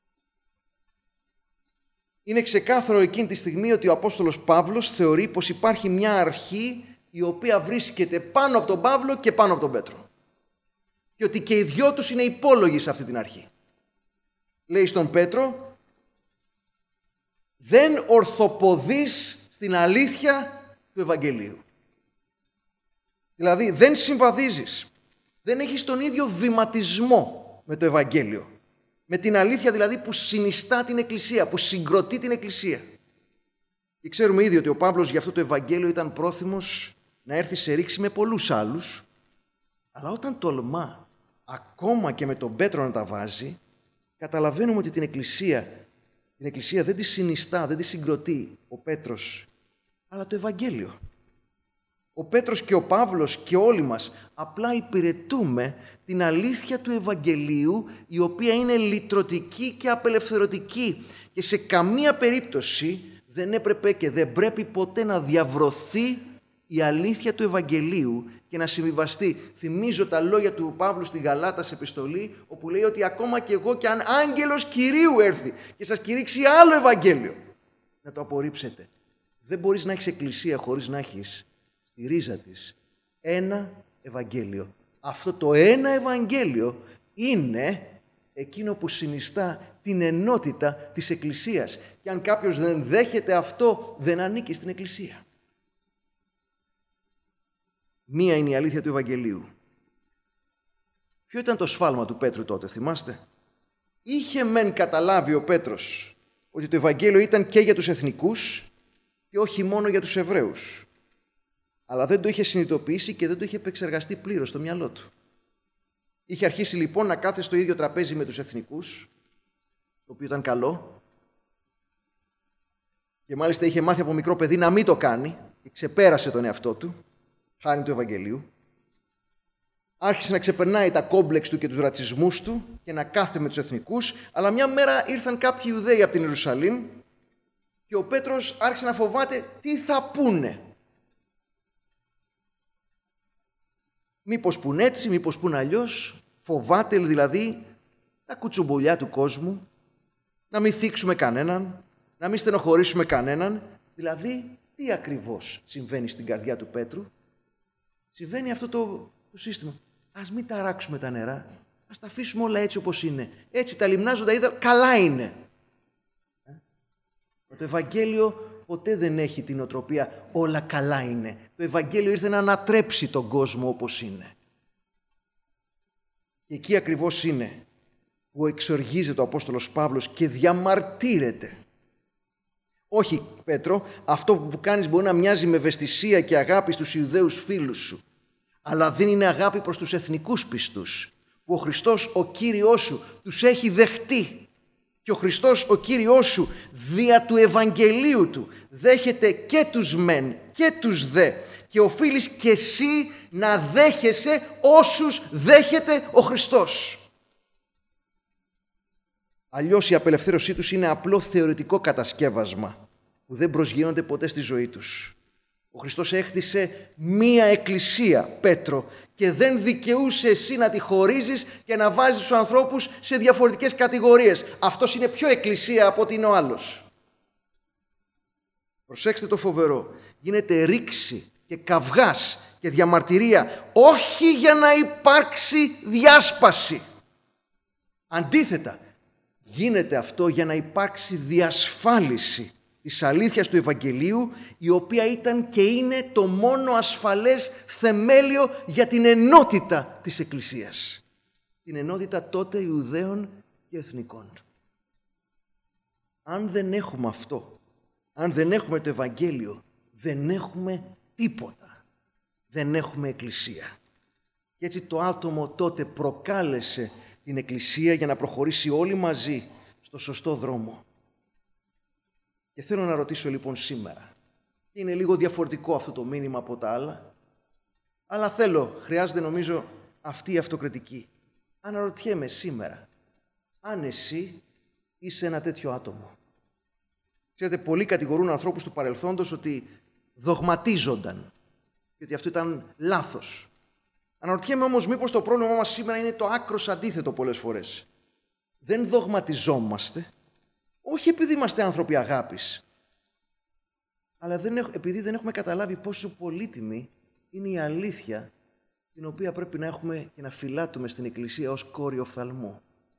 Speaker 1: Είναι ξεκάθαρο εκείνη τη στιγμή ότι ο Απόστολος Παύλος θεωρεί πως υπάρχει μια αρχή η οποία βρίσκεται πάνω από τον Παύλο και πάνω από τον Πέτρο. Και ότι και οι δυο τους είναι υπόλογοι σε αυτή την αρχή. Λέει στον Πέτρο, δεν ορθοποδείς στην αλήθεια του Ευαγγελίου. Δηλαδή δεν συμβαδίζεις, δεν έχεις τον ίδιο βηματισμό με το Ευαγγέλιο. Με την αλήθεια δηλαδή που συνιστά την Εκκλησία, που συγκροτεί την Εκκλησία. Και ξέρουμε ήδη ότι ο Παύλος για αυτό το Ευαγγέλιο ήταν πρόθυμος να έρθει σε ρήξη με πολλούς άλλους, αλλά όταν τολμά ακόμα και με τον Πέτρο να τα βάζει, καταλαβαίνουμε ότι την Εκκλησία, την Εκκλησία δεν τη συνιστά, δεν τη συγκροτεί ο Πέτρος, αλλά το Ευαγγέλιο. Ο Πέτρος και ο Παύλος και όλοι μας απλά υπηρετούμε την αλήθεια του Ευαγγελίου, η οποία είναι λυτρωτική και απελευθερωτική και σε καμία περίπτωση δεν έπρεπε και δεν πρέπει ποτέ να διαβρωθεί η αλήθεια του Ευαγγελίου και να συμβιβαστεί. Θυμίζω τα λόγια του Παύλου στη Γαλάτας επιστολή, όπου λέει ότι ακόμα και εγώ και αν άγγελος Κυρίου έρθει και σας κηρύξει άλλο Ευαγγέλιο, να το απορρίψετε. Δεν μπορείς να έχεις εκκλησία χωρίς να έχεις στη ρίζα της ένα Ευαγγέλιο. Αυτό το ένα Ευαγγέλιο είναι εκείνο που συνιστά την ενότητα της Εκκλησίας. Και αν κάποιος δεν δέχεται αυτό, δεν ανήκει στην Εκκλησία. Μία είναι η αλήθεια του Ευαγγελίου. Ποιο ήταν το σφάλμα του Πέτρου τότε, θυμάστε? Είχε μεν καταλάβει ο Πέτρος ότι το Ευαγγέλιο ήταν και για τους εθνικούς και όχι μόνο για τους Εβραίους. Αλλά δεν το είχε συνειδητοποιήσει και δεν το είχε επεξεργαστεί πλήρως στο μυαλό του. Είχε αρχίσει λοιπόν να κάθεται στο ίδιο τραπέζι με τους εθνικούς, το οποίο ήταν καλό, και μάλιστα είχε μάθει από μικρό παιδί να μην το κάνει και ξεπέρασε τον εαυτό του, χάρη του Ευαγγελίου. Άρχισε να ξεπερνάει τα κόμπλεξ του και τους ρατσισμούς του και να κάθεται με τους εθνικούς, αλλά μια μέρα ήρθαν κάποιοι Ιουδαίοι από την Ιερουσαλήμ και ο Πέτρος άρχισε να φοβάται τι θα πούνε. Μήπως πουν έτσι, μήπως πουν αλλιώς, φοβάται δηλαδή τα κουτσουμπολιά του κόσμου, να μην θίξουμε κανέναν, να μην στενοχωρήσουμε κανέναν. Δηλαδή, τι ακριβώς συμβαίνει στην καρδιά του Πέτρου? Συμβαίνει αυτό το, το σύστημα. Ας μην ταράξουμε τα νερά, ας τα αφήσουμε όλα έτσι όπως είναι. Έτσι τα λιμνάζοντα είδα, καλά είναι. Ε? Το Ευαγγέλιο ποτέ δεν έχει την οτροπία όλα καλά είναι. Το Ευαγγέλιο ήρθε να ανατρέψει τον κόσμο όπως είναι. Και εκεί ακριβώς είναι που εξοργίζεται ο Απόστολος Παύλος και διαμαρτύρεται. Όχι, Πέτρο, αυτό που κάνεις μπορεί να μοιάζει με ευαισθησία και αγάπη στους Ιουδαίους φίλους σου, αλλά δεν είναι αγάπη προς τους εθνικούς πιστούς, που ο Χριστός ο Κύριος σου τους έχει δεχτεί. Και ο Χριστός ο Κύριος σου δια του Ευαγγελίου του δέχεται και τους μεν και τους δε, και οφείλεις και εσύ να δέχεσαι όσους δέχεται ο Χριστός. Αλλιώς η απελευθέρωσή τους είναι απλό θεωρητικό κατασκεύασμα που δεν προσγειώνονται ποτέ στη ζωή τους. Ο Χριστός έχτισε μία εκκλησία, Πέτρο, και δεν δικαιούσε εσύ να τη χωρίζεις και να βάζεις τους ανθρώπους σε διαφορετικές κατηγορίες. Αυτός είναι πιο εκκλησία από ότι είναι ο άλλος. Προσέξτε το φοβερό. Γίνεται ρήξη και καυγάς και διαμαρτυρία, όχι για να υπάρξει διάσπαση. Αντίθετα, γίνεται αυτό για να υπάρξει διασφάλιση της αλήθειας του Ευαγγελίου, η οποία ήταν και είναι το μόνο ασφαλές θεμέλιο για την ενότητα της Εκκλησίας. Την ενότητα τότε Ιουδαίων και εθνικών. Αν δεν έχουμε αυτό, αν δεν έχουμε το Ευαγγέλιο, δεν έχουμε τίποτα. Δεν έχουμε Εκκλησία. Και έτσι το άτομο τότε προκάλεσε την Εκκλησία για να προχωρήσει όλοι μαζί στο σωστό δρόμο. Και θέλω να ρωτήσω λοιπόν σήμερα, είναι λίγο διαφορετικό αυτό το μήνυμα από τα άλλα, αλλά θέλω, χρειάζεται νομίζω αυτή η αυτοκριτική. Αναρωτιέμαι σήμερα, αν εσύ είσαι ένα τέτοιο άτομο. Ξέρετε, πολλοί κατηγορούν ανθρώπους του παρελθόντος ότι δογματίζονταν και ότι αυτό ήταν λάθος. Αναρωτιέμαι όμως μήπως το πρόβλημά μας σήμερα είναι το άκρος αντίθετο πολλές φορές. Δεν δογματιζόμαστε, όχι επειδή είμαστε άνθρωποι αγάπης, αλλά δεν έχ, επειδή δεν έχουμε καταλάβει πόσο πολύτιμη είναι η αλήθεια την οποία πρέπει να έχουμε και να φυλάτουμε στην Εκκλησία ως κόρη οφθαλμού.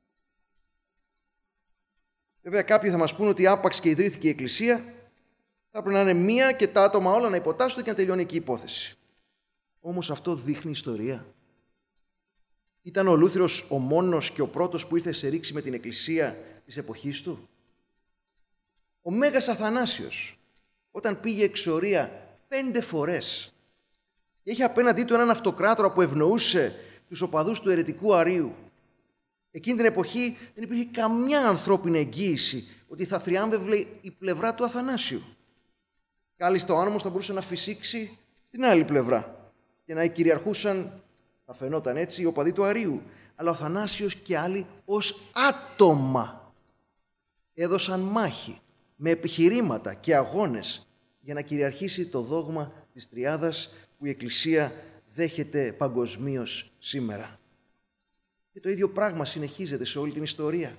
Speaker 1: Βέβαια κάποιοι θα μας πούν ότι άπαξ και ιδρύθηκε η Εκκλησία, θα πρέπει να είναι μία και τα άτομα όλα να υποτάσσονται και να τελειώνει εκεί η υπόθεση. Όμως αυτό δείχνει ιστορία. Ήταν ο Λούθυρος ο μόνος και ο πρώτος που ήρθε σε ρήξη με την Εκκλησία της εποχής του. Ο Μέγας Αθανάσιος, όταν πήγε εξορία πέντε φορές και είχε απέναντί του έναν αυτοκράτορα που ευνοούσε τους οπαδούς του αιρετικού Αρείου, εκείνη την εποχή δεν υπήρχε καμιά ανθρώπινη εγγύηση ότι θα θριάμβευλε η πλευρά του Αθανάσιου. Κάλλιστα ο άνομος θα μπορούσε να φυσήξει στην άλλη πλευρά και να κυριαρχούσαν, θα φαινόταν έτσι, οι οπαδοί του Αρείου. Αλλά ο Αθανάσιος και άλλοι ως άτομα έδωσαν μάχη με επιχειρήματα και αγώνες για να κυριαρχήσει το δόγμα της Τριάδας που η Εκκλησία δέχεται παγκοσμίως σήμερα. Και το ίδιο πράγμα συνεχίζεται σε όλη την ιστορία.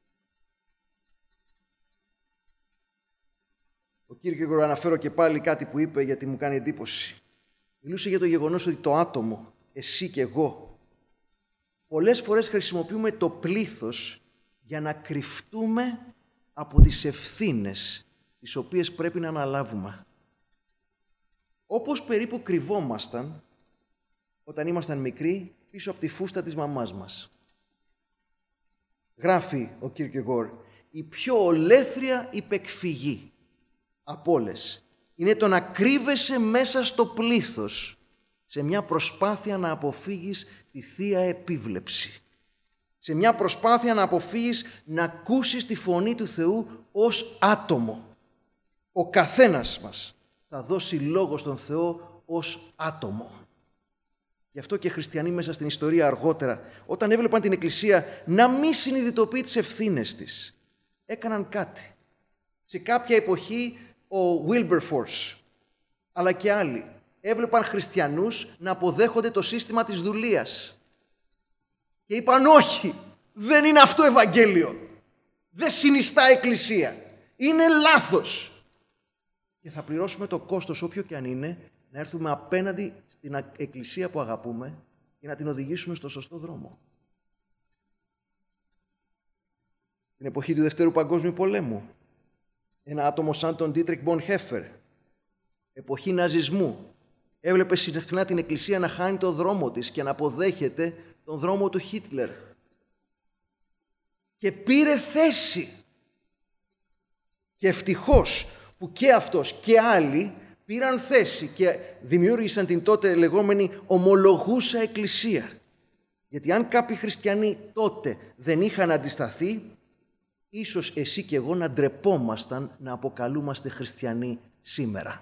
Speaker 1: Ο Κίρκεγορ, αναφέρω και πάλι κάτι που είπε γιατί μου κάνει εντύπωση. Μιλούσε για το γεγονός ότι το άτομο, εσύ και εγώ, πολλές φορές χρησιμοποιούμε το πλήθος για να κρυφτούμε από τις ευθύνες τις οποίες πρέπει να αναλάβουμε. Όπως περίπου κρυβόμασταν όταν ήμασταν μικροί πίσω από τη φούστα της μαμάς μας. Γράφει ο Κίρκεγορ, η πιο ολέθρια υπεκφυγή από όλες είναι το να κρύβεσαι μέσα στο πλήθος σε μια προσπάθεια να αποφύγεις τη θεία επίβλεψη. Σε μια προσπάθεια να αποφύγεις να ακούσεις τη φωνή του Θεού ως άτομο. Ο καθένας μας θα δώσει λόγο στον Θεό ως άτομο. Γι' αυτό και οι χριστιανοί μέσα στην ιστορία αργότερα, όταν έβλεπαν την Εκκλησία να μη συνειδητοποιεί τις ευθύνες της, έκαναν κάτι. Σε κάποια εποχή ο Wilberforce, αλλά και άλλοι, έβλεπαν χριστιανούς να αποδέχονται το σύστημα της δουλείας. Και είπαν όχι, δεν είναι αυτό Ευαγγέλιο. Δεν συνιστά Εκκλησία. Είναι λάθος. Και θα πληρώσουμε το κόστος όποιο και αν είναι να έρθουμε απέναντι στην Εκκλησία που αγαπούμε και να την οδηγήσουμε στο σωστό δρόμο. Την εποχή του Δευτέρου Παγκόσμιου Πολέμου, ένα άτομο σαν τον Ντίτρικ Μπονχέφερ, εποχή ναζισμού, έβλεπε συχνά την Εκκλησία να χάνει τον δρόμο της και να αποδέχεται τον δρόμο του Χίτλερ. και πήρε θέση. Και ευτυχώς που και αυτός και άλλοι πήραν θέση και δημιούργησαν την τότε λεγόμενη ομολογούσα εκκλησία. Γιατί αν κάποιοι χριστιανοί τότε δεν είχαν αντισταθεί, ίσως εσύ και εγώ να ντρεπόμασταν να αποκαλούμαστε χριστιανοί σήμερα.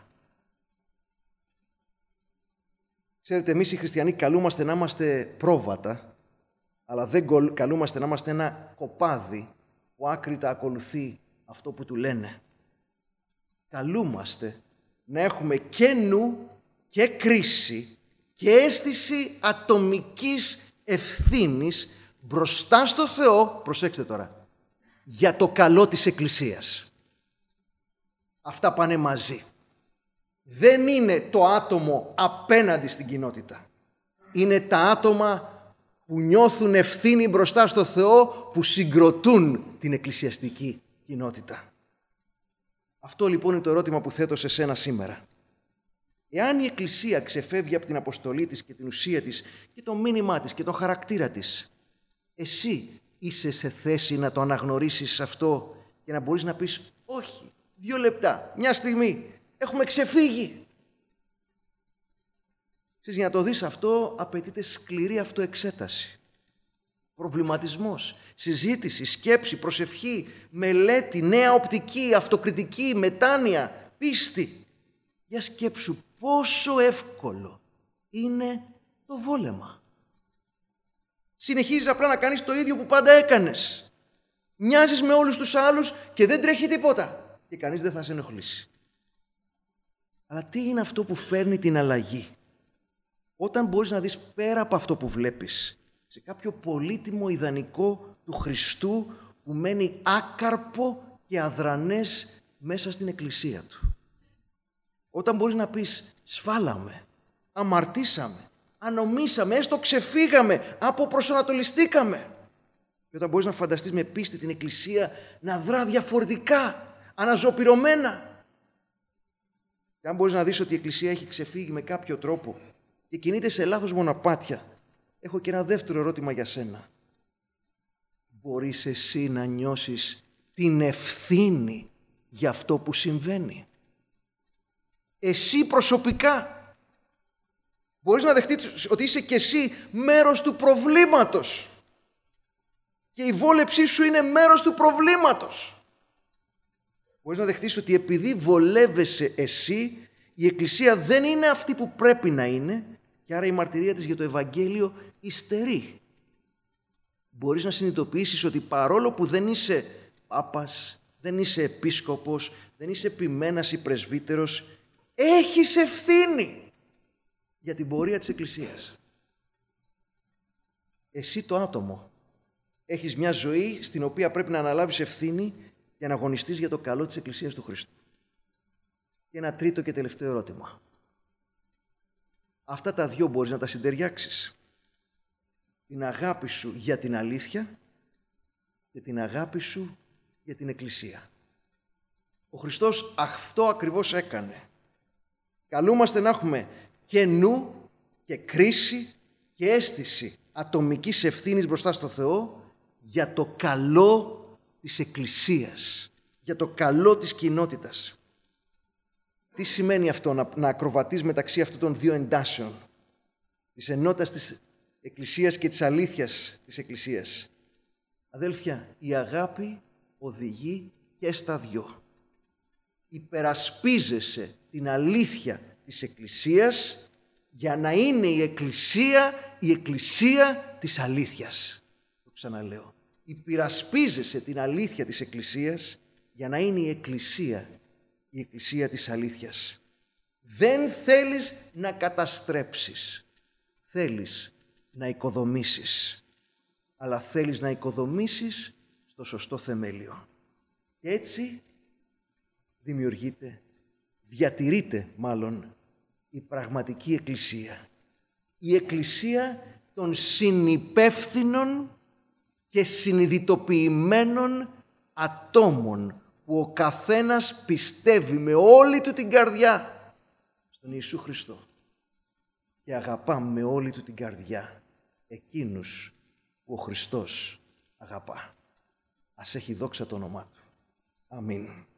Speaker 1: Ξέρετε, εμείς οι χριστιανοί καλούμαστε να είμαστε πρόβατα, αλλά δεν καλούμαστε να είμαστε ένα κοπάδι που άκρητα ακολουθεί αυτό που του λένε. Καλούμαστε να έχουμε και νου και κρίση και αίσθηση ατομικής ευθύνης μπροστά στο Θεό, προσέξτε τώρα, για το καλό της Εκκλησίας. Αυτά πάνε μαζί. Δεν είναι το άτομο απέναντι στην κοινότητα. Είναι τα άτομα που νιώθουν ευθύνη μπροστά στο Θεό, που συγκροτούν την εκκλησιαστική κοινότητα. Αυτό λοιπόν είναι το ερώτημα που θέτω σε σένα σήμερα. Εάν η Εκκλησία ξεφεύγει από την αποστολή της και την ουσία της και το μήνυμά της και το χαρακτήρα της, εσύ είσαι σε θέση να το αναγνωρίσεις αυτό και να μπορείς να πεις όχι, δύο λεπτά, μια στιγμή, έχουμε ξεφύγει. Εσείς, για να το δεις αυτό απαιτείται σκληρή αυτοεξέταση, προβληματισμός, συζήτηση, σκέψη, προσευχή, μελέτη, νέα οπτική, αυτοκριτική, μετάνοια, πίστη. Για σκέψου πόσο εύκολο είναι το βόλεμα. Συνεχίζεις απλά να κάνεις το ίδιο που πάντα έκανες. Μοιάζεις με όλους τους άλλους και δεν τρέχει τίποτα. Και κανείς δεν θα σε ενοχλήσει. Αλλά τι είναι αυτό που φέρνει την αλλαγή? Όταν μπορείς να δεις πέρα από αυτό που βλέπεις, σε κάποιο πολύτιμο ιδανικό του Χριστού που μένει άκαρπο και αδρανές μέσα στην εκκλησία του. Όταν μπορείς να πεις σφάλαμε, αμαρτήσαμε, ανομήσαμε, έστω ξεφύγαμε, αποπροσανατολιστήκαμε. Και όταν μπορείς να φανταστείς με πίστη την εκκλησία να δρά διαφορετικά, αναζωπυρωμένα. Και αν μπορείς να δεις ότι η εκκλησία έχει ξεφύγει με κάποιο τρόπο και κινείται σε λάθος μοναπάτια, έχω και ένα δεύτερο ερώτημα για σένα. Μπορείς εσύ να νιώσεις την ευθύνη για αυτό που συμβαίνει? Εσύ προσωπικά μπορείς να δεχτείς ότι είσαι και εσύ μέρος του προβλήματος και η βόλεψή σου είναι μέρος του προβλήματος? Μπορείς να δεχτείς ότι επειδή βολεύεσαι εσύ, η Εκκλησία δεν είναι αυτή που πρέπει να είναι και άρα η μαρτυρία της για το Ευαγγέλιο υστερεί? Μπορείς να συνειδητοποιήσεις ότι παρόλο που δεν είσαι πάπας, δεν είσαι επίσκοπος, δεν είσαι επιμένας ή πρεσβύτερος, έχεις ευθύνη για την πορεία της Εκκλησίας. Εσύ το άτομο έχεις μια ζωή στην οποία πρέπει να αναλάβεις ευθύνη για να αγωνιστείς για το καλό της Εκκλησίας του Χριστού. Και ένα τρίτο και τελευταίο ερώτημα. Αυτά τα δυο μπορείς να τα συντεριάξεις? Την αγάπη σου για την αλήθεια και την αγάπη σου για την Εκκλησία. Ο Χριστός αυτό ακριβώς έκανε. Καλούμαστε να έχουμε και νου και κρίση και αίσθηση ατομικής ευθύνης μπροστά στο Θεό για το καλό της Εκκλησίας, για το καλό της κοινότητας. Τι σημαίνει αυτό να, να ακροβατείς μεταξύ αυτών των δύο εντάσεων, της ενότητας της Εκκλησίας και της αλήθειας της Εκκλησίας? Αδέλφια, η αγάπη οδηγεί και στα δυο. Υπερασπίζεσαι την αλήθεια της Εκκλησίας για να είναι η Εκκλησία η Εκκλησία της αλήθειας. Το ξαναλέω. Υπερασπίζεσαι την αλήθεια της Εκκλησίας για να είναι η Εκκλησία η Εκκλησία της αλήθειας. Δεν θέλεις να καταστρέψεις. Θέλεις να οικοδομήσεις. Αλλά θέλεις να οικοδομήσεις στο σωστό θεμέλιο. Και έτσι δημιουργείται, διατηρείται μάλλον, η πραγματική Εκκλησία. Η Εκκλησία των συνυπεύθυνων και συνειδητοποιημένων ατόμων που ο καθένας πιστεύει με όλη του την καρδιά στον Ιησού Χριστό και αγαπά με όλη του την καρδιά εκείνους που ο Χριστός αγαπά. Ας έχει δόξα το όνομά του. Αμήν.